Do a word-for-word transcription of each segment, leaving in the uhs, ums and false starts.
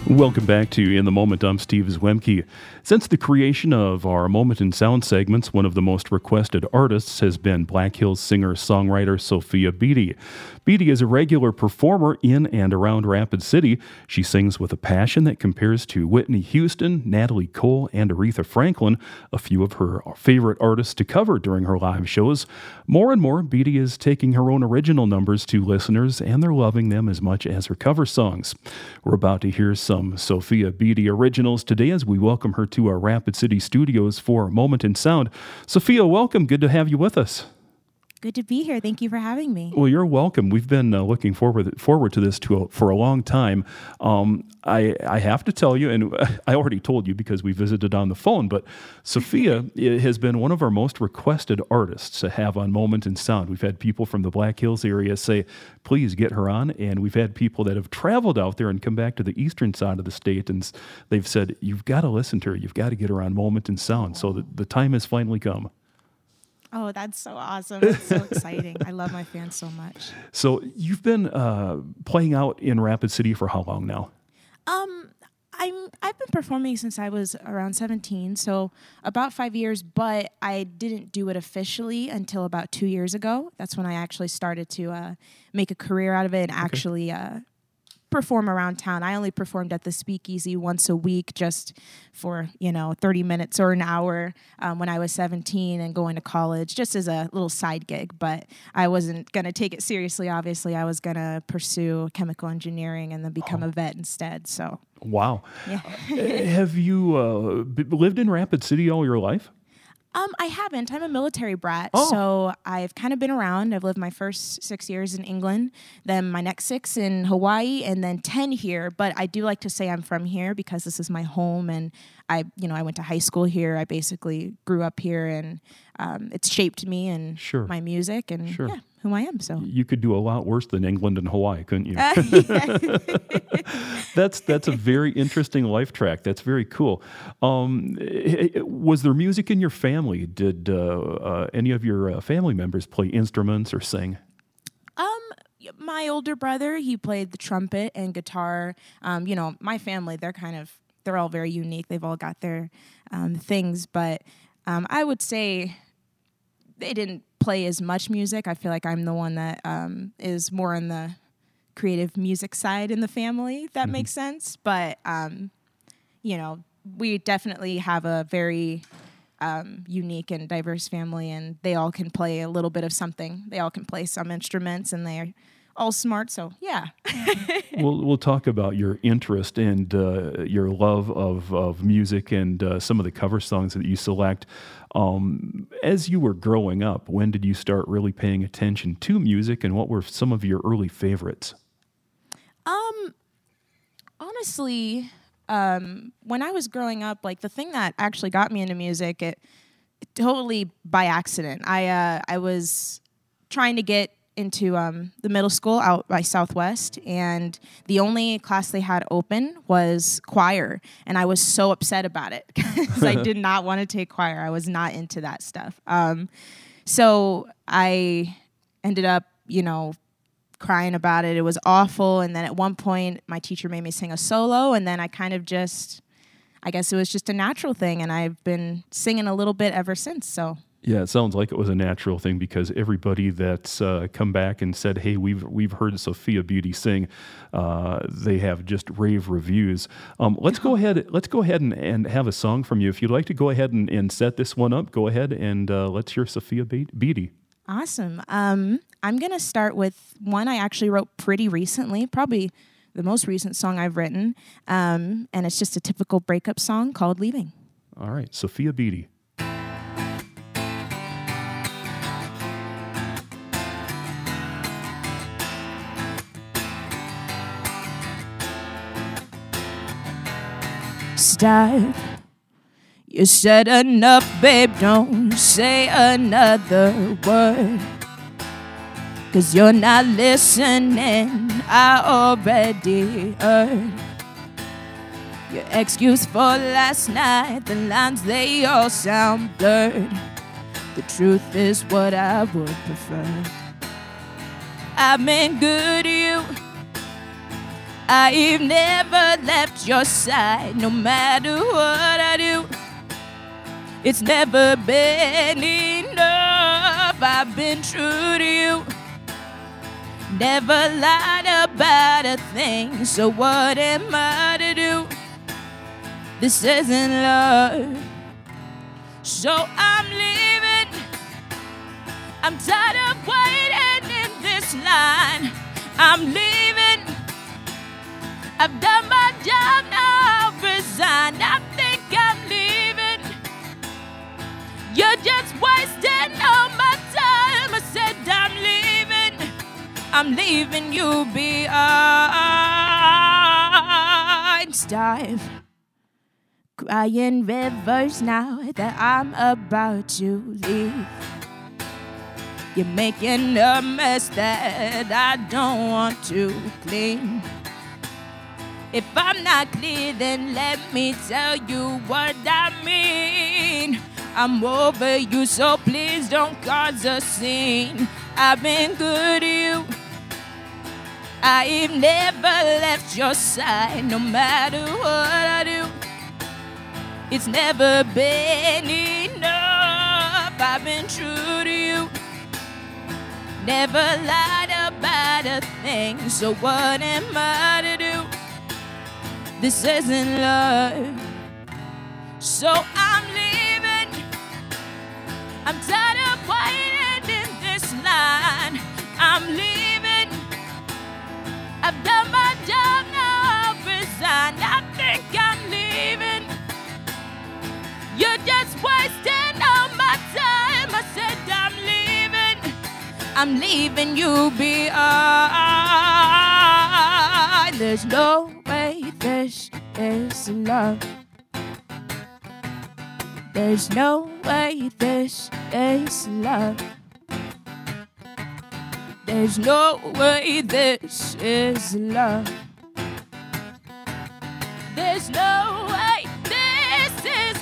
Welcome back to In the Moment. I'm Steve Zwemke. Since the creation of our Moment in Sound segments, one of the most requested artists has been Black Hills singer-songwriter Sophia Beatty. Beatty is a regular performer in and around Rapid City. She sings with a passion that compares to Whitney Houston, Natalie Cole, and Aretha Franklin, a few of her favorite artists to cover during her live shows. More and more, Beatty is taking her own original numbers to listeners, and they're loving them as much as her cover songs. We're about to hear some Sophia Beatty originals today as we welcome her to our Rapid City studios for Moment in Sound. Sophia, welcome. Good to have you with us. Good to be here. Thank you for having me. Well, you're welcome. We've been uh, looking forward forward to this to a, for a long time. Um, I I have to tell you, and I already told you because we visited on the phone, but Sophia has been one of our most requested artists to have on Moment in Sound. We've had people from the Black Hills area say, please get her on, and we've had people that have traveled out there and come back to the eastern side of the state, and they've said, you've got to listen to her. You've got to get her on Moment in Sound. So the, the time has finally come. Oh, that's so awesome. That's so exciting. I love my fans so much. So you've been uh, playing out in Rapid City for how long now? Um, I'm, I've been performing since I was around seventeen, so about five years, but I didn't do it officially until about two years ago. That's when I actually started to uh, make a career out of it and okay. actually uh, perform around town. I only performed at the Speakeasy once a week just for, you know, thirty minutes or an hour um, when I was seventeen and going to college, just as a little side gig. But I wasn't going to take it seriously, obviously. I was going to pursue chemical engineering and then become oh. a vet instead. So, wow. Yeah. Have you uh, b- lived in Rapid City all your life? Um, I haven't. I'm a military brat, oh. so I've kind of been around. I've lived my first six years in England, then my next six in Hawaii, and then ten here. But I do like to say I'm from here because this is my home, and I, you know, I went to high school here. I basically grew up here, and um, it's shaped me and sure. my music, and sure. yeah, who I am. So you could do a lot worse than England and Hawaii, couldn't you? Uh, yeah. that's that's a very interesting life track. That's very cool. Um, was there music in your family? Did uh, uh, any of your uh, family members play instruments or sing? Um, my older brother, he played the trumpet and guitar. Um, you know, my family, they're kind of, they're all very unique. They've all got their um, things, but um, I would say they didn't play as much music. I feel like I'm the one that um, is more on the creative music side in the family, if that mm-hmm. makes sense. But, um, you know, we definitely have a very um, unique and diverse family, and they all can play a little bit of something. They all can play some instruments, and they're all smart, so yeah. we'll we'll talk about your interest and uh, your love of, of music and uh, some of the cover songs that you select. Um, as you were growing up, when did you start really paying attention to music, and what were some of your early favorites? Um, honestly, um, when I was growing up, like the thing that actually got me into music, it, it totally by accident. I uh, I was trying to get into um, the middle school out by Southwest, and the only class they had open was choir, and I was so upset about it because I did not want to take choir. I was not into that stuff. Um, so I ended up, you know, crying about it. It was awful, and then at one point, my teacher made me sing a solo, and then I kind of just, I guess it was just a natural thing, and I've been singing a little bit ever since, so... Yeah, it sounds like it was a natural thing because everybody that's uh, come back and said, hey, we've we've heard Sophia Beatty sing, uh, they have just rave reviews. Um, let's go ahead Let's go ahead and, and have a song from you. If you'd like to go ahead and, and set this one up, go ahead and uh, let's hear Sophia Be- Beatty. Awesome. Um, I'm going to start with one I actually wrote pretty recently, probably the most recent song I've written, um, and it's just a typical breakup song called Leaving. All right, Sophia Beatty. Stop. You said enough, babe, don't say another word. 'Cause you're not listening, I already heard your excuse for last night. The lines, they all sound blurred. The truth is what I would prefer. I've been good to you, I've never left your side, no matter what I do. It's never been enough. I've been true to you. Never lied about a thing. So what am I to do? This isn't love. So I'm leaving. I'm tired of waiting in this line. I'm leaving. I've done my job, now I've resigned. I think I'm leaving. You're just wasting all my time. I said I'm leaving. I'm leaving you behind. Starve. Crying rivers now that I'm about to leave. You're making a mess that I don't want to clean. If I'm not clear, then let me tell you what I mean. I'm over you, so please don't cause a scene. I've been good to you. I've never left your side, no matter what I do. It's never been enough. I've been true to you. Never lied about a thing. So what am I to do? This isn't love. So I'm leaving. I'm tired of waiting in this line. I'm leaving. I've done my job, now I've resigned. I think I'm leaving. You're just wasting all my time. I said I'm leaving. I'm leaving you behind. There's no way this is love. There's no way this is love. There's no way this is love. There's no way this is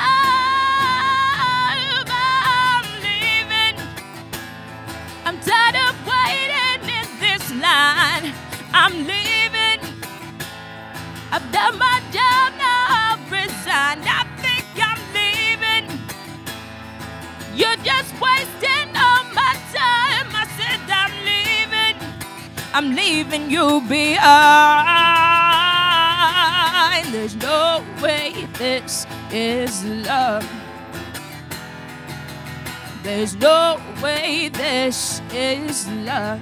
love. I'm leaving. I'm tired of waiting in this line. I'm leaving. I've done my job, now I've resigned. I think I'm leaving. You're just wasting all my time. I said I'm leaving. I'm leaving you behind. There's no way this is love. There's no way this is love.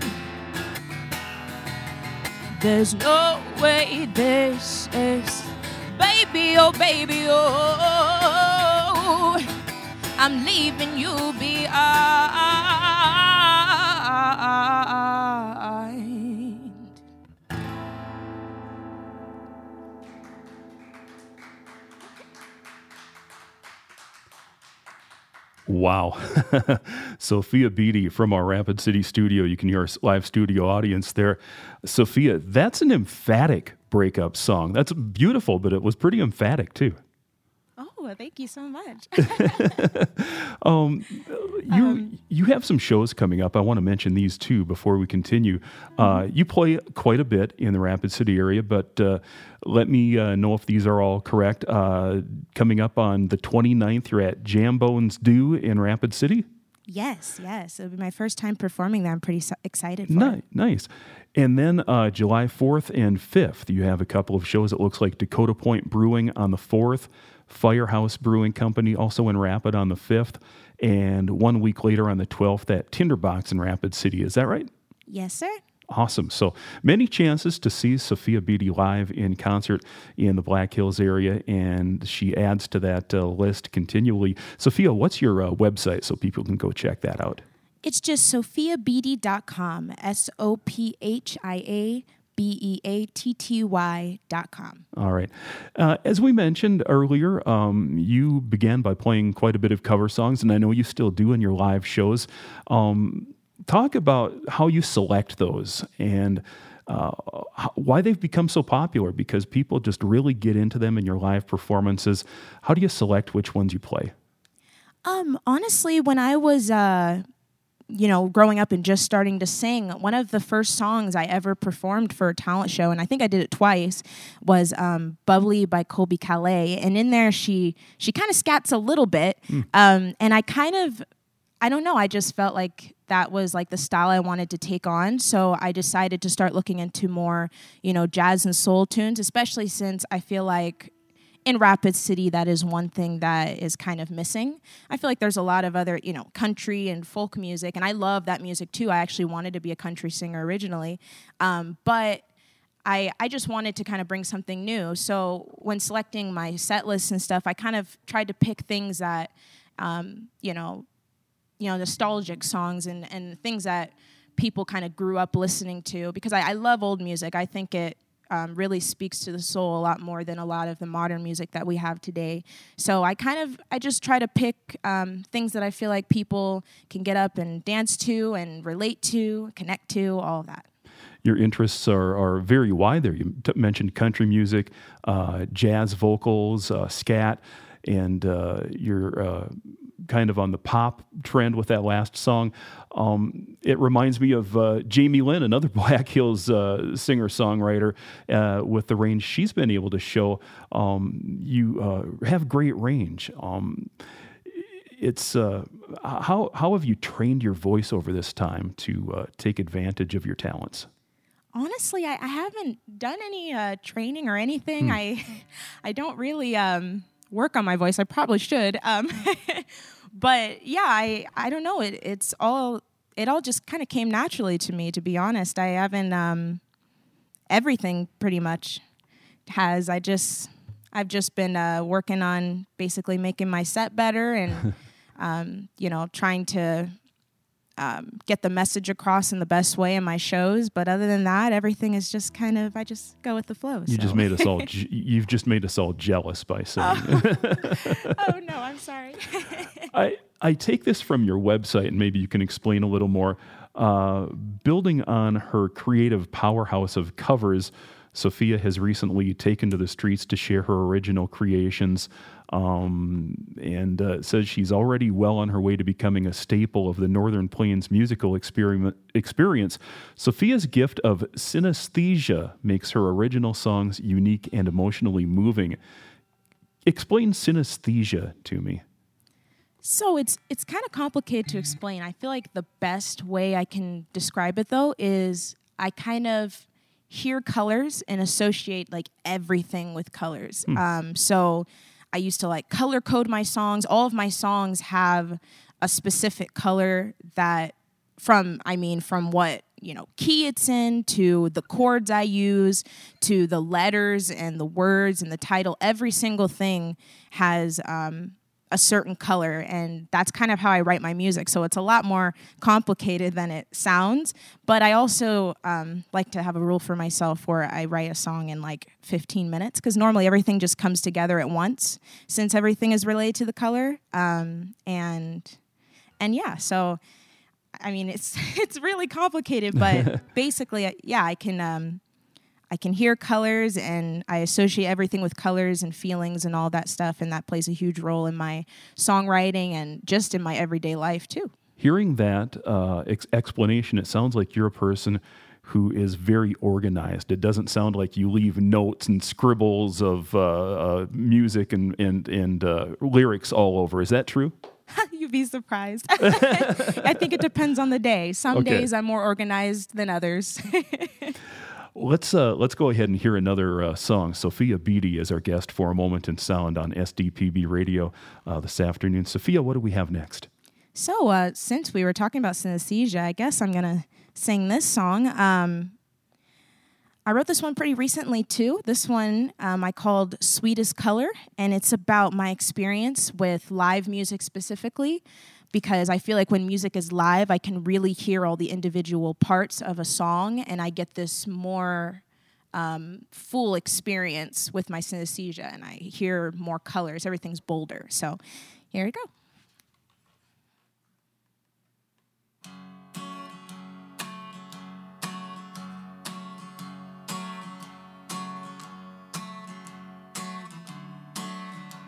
There's no way this is. Baby, oh baby, oh, I'm leaving you behind. Wow. Sophia Beatty from our Rapid City studio. You can hear our live studio audience there. Sophia, that's an emphatic breakup song. That's beautiful, but it was pretty emphatic too. Oh, thank you so much. um, you um, you have some shows coming up. I want to mention these two before we continue. Mm-hmm. Uh, you play quite a bit in the Rapid City area, but uh, let me uh, know if these are all correct. Uh, coming up on the twenty-ninth, you're at Jambones Do in Rapid City? Yes, yes. It'll be my first time performing there. I'm pretty so excited for nice, it. Nice. And then uh, July fourth and fifth, you have a couple of shows. It looks like Dakota Point Brewing on the fourth, Firehouse Brewing Company also in Rapid on the fifth, and one week later on the twelfth at Tinderbox in Rapid City. Is that right? Yes, sir. Awesome. So many chances to see Sophia Beatty live in concert in the Black Hills area, and she adds to that uh, list continually. Sophia, what's your uh, website so people can go check that out? It's just sophia beatty dot com, S O P H I A B E A T T Y dot com. All right. Uh, as we mentioned earlier, um, you began by playing quite a bit of cover songs, and I know you still do in your live shows. Um, talk about how you select those and uh, how, why they've become so popular, because people just really get into them in your live performances. How do you select which ones you play? Um, honestly, when I was... Uh you know, growing up and just starting to sing, one of the first songs I ever performed for a talent show, and I think I did it twice, was um, Bubbly by Colby Calais. And in there, she she kind of scats a little bit. Mm. Um, and I kind of, I don't know, I just felt like that was like the style I wanted to take on. So I decided to start looking into more, you know, jazz and soul tunes, especially since I feel like in Rapid City, that is one thing that is kind of missing. I feel like there's a lot of other, you know, country and folk music, and I love that music too. I actually wanted to be a country singer originally, um, but I I just wanted to kind of bring something new. So when selecting my set lists and stuff, I kind of tried to pick things that, um, you know, you know, nostalgic songs and and things that people kind of grew up listening to, because I, I love old music. I think it Um, really speaks to the soul a lot more than a lot of the modern music that we have today. So I kind of, I just try to pick um, things that I feel like people can get up and dance to and relate to, connect to, all of that. Your interests are, are very wide there. You t- mentioned country music, uh, jazz vocals, uh, scat, and uh, you're uh, kind of on the pop trend with that last song. Um, it reminds me of uh, Jamie Lynn, another Black Hills uh, singer-songwriter, uh, with the range she's been able to show. Um, you uh, have great range. Um, it's uh, how how have you trained your voice over this time to uh, take advantage of your talents? Honestly, I, I haven't done any uh, training or anything. Hmm. I I don't really um, work on my voice. I probably should. Um, but yeah, I, I don't know. It it's all it all just kind of came naturally to me, to be honest. I haven't um, everything pretty much has. I just I've just been uh, working on basically making my set better and um, you know, trying to Um, get the message across in the best way in my shows. But other than that, everything is just kind of, I just go with the flow. You so. just made us all, je- you've just made us all jealous by saying. Oh, oh no, I'm sorry. I, I take this from your website, and maybe you can explain a little more. Uh, building on her creative powerhouse of covers, Sophia has recently taken to the streets to share her original creations, um, and uh, says she's already well on her way to becoming a staple of the Northern Plains musical experiment, experience. Sophia's gift of synesthesia makes her original songs unique and emotionally moving. Explain synesthesia to me. So it's it's kind of complicated to explain. I feel like the best way I can describe it, though, is I kind of hear colors and associate like everything with colors. Hmm. Um, so I used to like color code my songs. All of my songs have a specific color that from, I mean, from what, you know, key it's in, to the chords I use, to the letters and the words and the title. Every single thing has um, a certain color, and that's kind of how I write my music. So it's a lot more complicated than it sounds, but I also um, like to have a rule for myself where I write a song in like fifteen minutes, because normally everything just comes together at once, since everything is related to the color. Um, and and yeah, so I mean, it's it's really complicated, but basically, yeah, I can um, I can hear colors, and I associate everything with colors and feelings and all that stuff, and that plays a huge role in my songwriting and just in my everyday life too. Hearing that uh, ex- explanation, it sounds like you're a person who is very organized. It doesn't sound like you leave notes and scribbles of uh, uh, music and and and uh, lyrics all over. Is that true? You'd be surprised. I think it depends on the day. Some okay. days I'm more organized than others. Let's uh, let's go ahead and hear another uh, song. Sophia Beatty is our guest for A Moment in Sound on S D P B Radio uh, this afternoon. Sophia, what do we have next? So uh, since we were talking about synesthesia, I guess I'm going to sing this song. Um, I wrote this one pretty recently, too. This one um, I called Sweetest Color, and it's about my experience with live music specifically, because I feel like when music is live, I can really hear all the individual parts of a song, and I get this more um, full experience with my synesthesia, and I hear more colors. Everything's bolder. So here we go.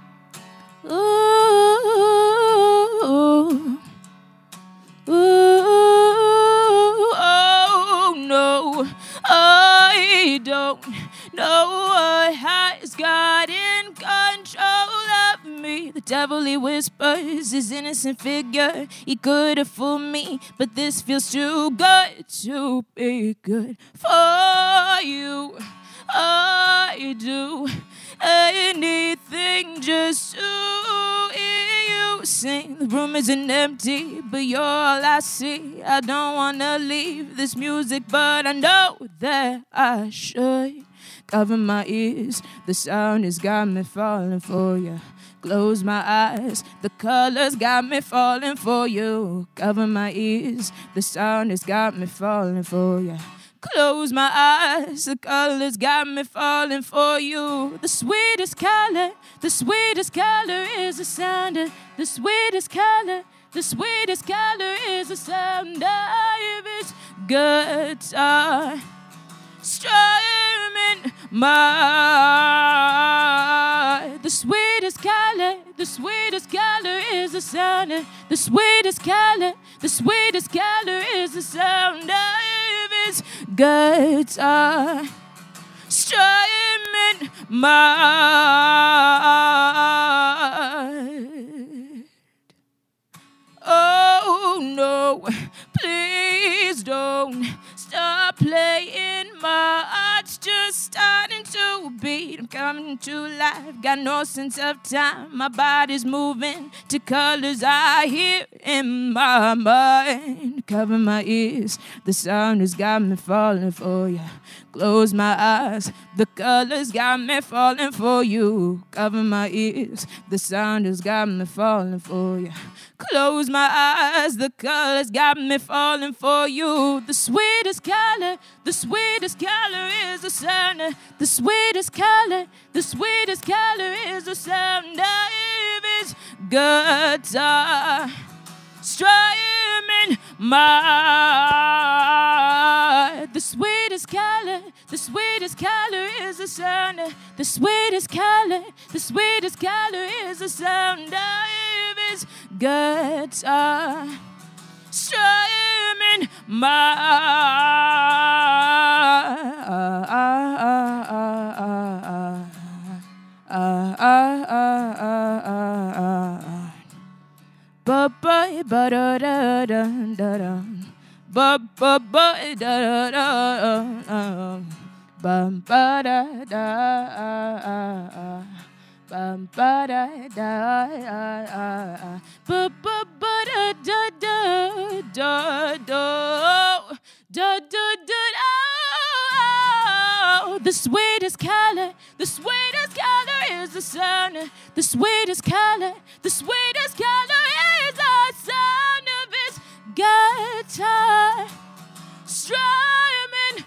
Ooh, ooh, ooh. No one has got in control of me. The devil, he whispers his innocent figure. He could have fooled me, but this feels too good to be good for you. I do anything just to hear you sing. The room isn't empty, but you're all I see. I don't wanna leave this music, but I know that I should. Cover my ears, the sound has got me falling for you. Close my eyes, the colors got me falling for you. Cover my ears, the sound has got me falling for you. Close my eyes, the colors got me falling for you. The sweetest color, the sweetest color is the sound of the sweetest color. The sweetest color is the sound of its guitar strumming my. The sweetest color, the sweetest color is the sound of the sweetest color. The sweetest color is the sound of its guitar strumming my. Oh no, please don't stop playing. My heart's just starting to beat. I'm coming to life, got no sense of time. My body's moving to colors I hear in my mind. Cover my ears, the sound has got me falling for you. Close my eyes, the colors got me falling for you. Cover my ears, the sound has got me falling for you. Close my eyes, the colors got me falling for you. The sweetest color, the sweetest color is the sound of the sweetest color, the sweetest color is the sound of its guitar strumming my. The sweetest color, the sweetest color is the sound of the sweetest color, the sweetest color is the sound of its guitar strumming my. Ba ba ba da da da da da. Ba ba ba da da da. Ba ba da da. Ba ba da da. Ba ba ba da da da da da da da da. The sweetest color, the sweetest color is the sound. The sweetest color, the sweetest color is the sound of its guitar strumming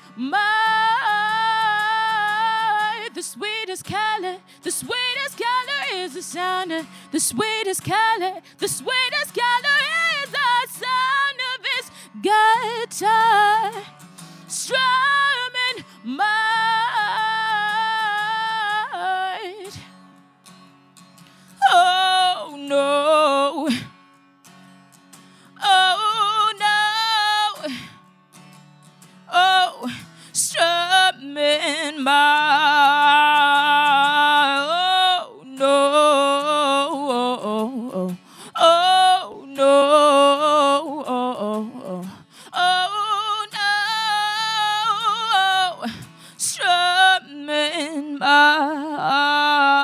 my. The sweetest color, the sweetest color is the sound. The sweetest color, the sweetest color is the sound of its guitar strumming my. Oh no, oh no, oh, strumming my. Oh no, oh, oh no, oh, oh no, strumming my.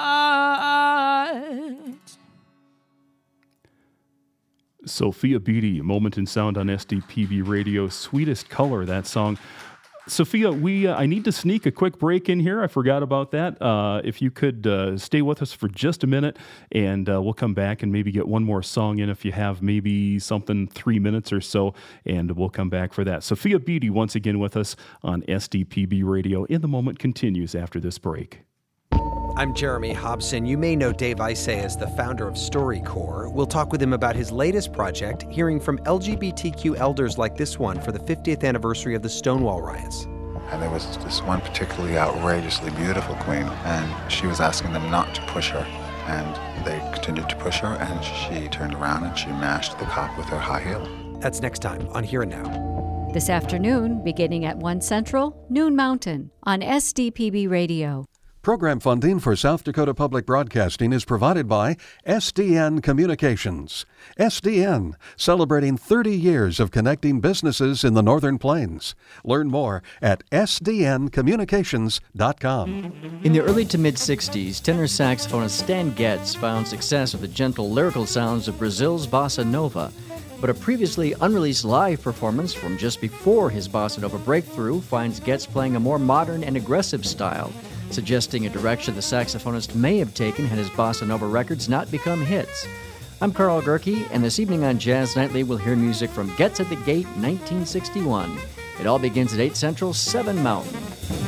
Sophia Beatty, Moment in Sound on S D P B Radio. Sweetest Color, that song. Sophia, we uh, I need to sneak a quick break in here. I forgot about that. Uh, if you could uh, stay with us for just a minute, and uh, we'll come back and maybe get one more song in if you have maybe something three minutes or so, and we'll come back for that. Sophia Beatty once again with us on S D P B Radio. In the Moment continues after this break. I'm Jeremy Hobson. You may know Dave Isay as the founder of StoryCorps. We'll talk with him about his latest project, hearing from L G B T Q elders like this one for the fiftieth anniversary of the Stonewall riots. And there was this one particularly outrageously beautiful queen, and she was asking them not to push her. And they continued to push her, and she turned around and she mashed the cop with her high heel. That's next time on Here and Now. This afternoon, beginning at one Central, Noon Mountain, on S D P B Radio. Program funding for South Dakota Public Broadcasting is provided by S D N Communications. S D N, celebrating thirty years of connecting businesses in the Northern Plains. Learn more at S D N communications dot com. In the early to mid-sixties, tenor saxophonist Stan Getz found success with the gentle lyrical sounds of Brazil's bossa nova. But a previously unreleased live performance from just before his bossa nova breakthrough finds Getz playing a more modern and aggressive style, suggesting a direction the saxophonist may have taken had his bossa nova records not become hits. I'm Carl Gerke, and this evening on Jazz Nightly we'll hear music from Getz at the Gate, nineteen sixty-one. It all begins at eight Central, seven Mountain.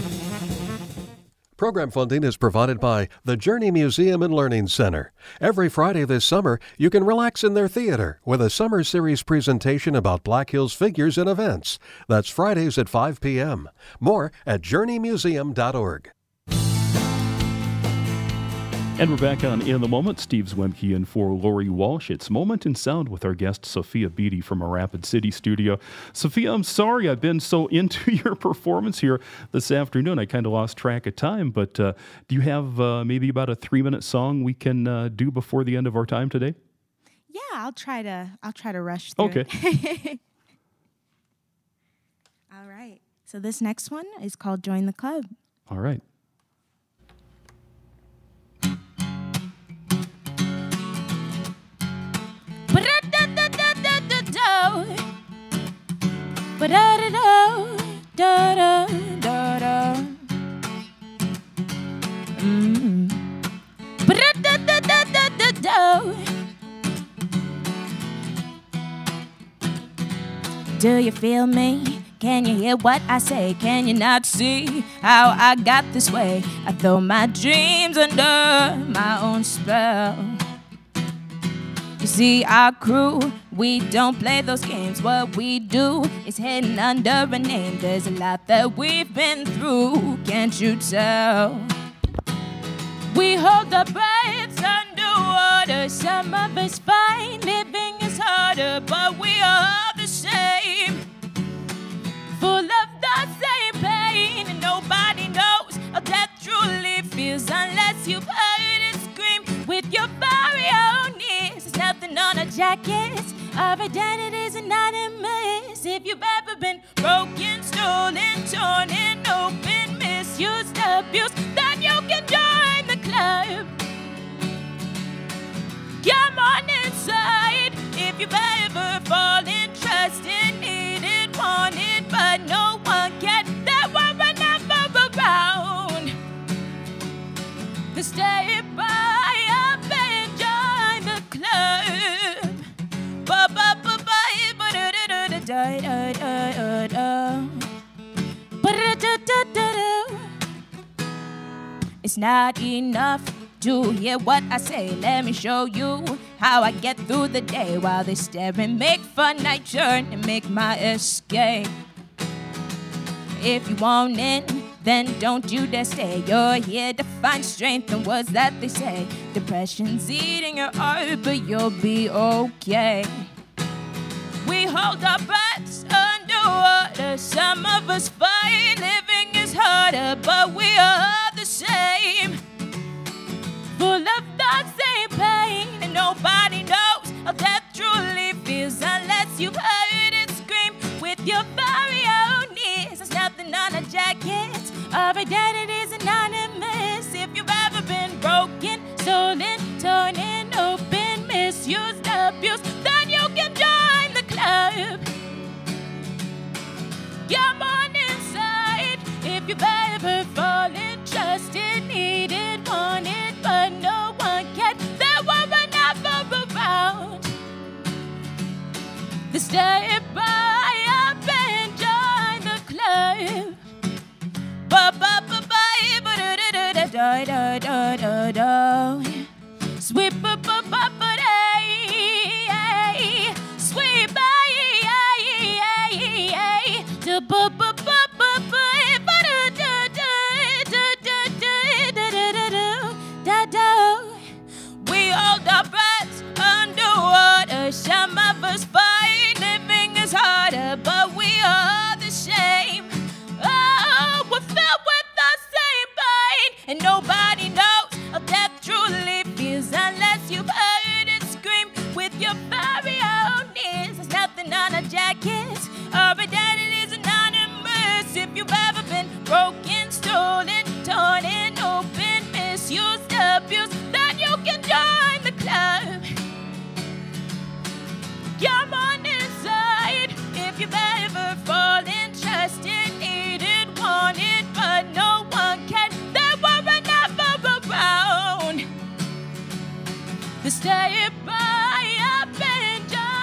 Program funding is provided by the Journey Museum and Learning Center. Every Friday this summer, you can relax in their theater with a summer series presentation about Black Hills figures and events. That's Fridays at five p.m. More at journey museum dot org. And we're back on In the Moment. Steve Zwemke in for Lori Walsh. It's Moment in Sound with our guest, Sophia Beatty from our Rapid City studio. Sophia, I'm sorry I've been so into your performance here this afternoon. I kind of lost track of time, but uh, do you have uh, maybe about a three-minute song we can uh, do before the end of our time today? Yeah, I'll try to, I'll try to rush through Okay. it. All right. So this next one is called Join the Club. All right. Do you feel me? Can you hear what I say? Can you not see how I got this way? I throw my dreams under my own spell. You see, our crew, we don't play those games. What we do is hidden under a name. There's a lot that we've been through, can't you tell? We hold our breaths underwater. Some of us find living is harder, but we are all the same, full of the same pain, and nobody knows how death truly feels unless you've heard it scream with your very own ears. There's nothing on our jackets, our identities anonymous. If you've ever been broken, stolen, torn, and open, misused, abused, then you can join the club. Come on inside. If you've ever fallen, trusted, needed, wanted, but no one can, there were never around. Then stay by up and join the club. Ba ba ba ba ba da da da da da da da da da da da. It's not enough to hear what I say. Let me show you how I get through the day. While they stare and make fun, I turn and make my escape. If you want in, then don't you dare stay. You're here to find strength in words that they say. Depression's eating your heart, but you'll be okay. We hold our breaths underwater. Some of us fight, living is harder, but we are all the same, full of the same pain, and nobody knows how death truly feels unless you've heard it scream with your very own ears. There's nothing on our jackets, our identities anonymous. If you've ever been broken, stolen, torn, and open, misused, abused, then you can join the club. Come on inside. If you've ever fallen, trusted, needed, wanted, but no one can, there were never around. Then stay by up and join the club. Ba ba ba ba ba da da da da da da da da. Sweep ba ba ba ba da. Sweep ba da ba ba ba ba ba da da da da da da da da da. We hold our breaths underwater. Some of us fight, living is harder, but we are and nobody knows how death truly feels unless you've heard it scream with your very own ears. There's nothing on a jacket or a daddy is anonymous. If you've ever been broken, stolen, torn, and open, misused, abused, then you can join the club. Come on inside if you've ever fallen, trusted, needed, wanted, but no one can. There were enough around to stay by up and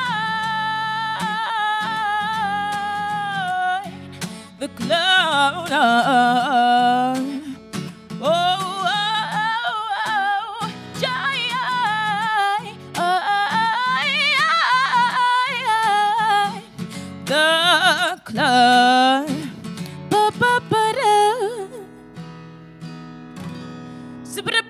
join the club. Oh, oh, oh, join the club. Ba-ba-ba-da. Ba-ba-ba-da.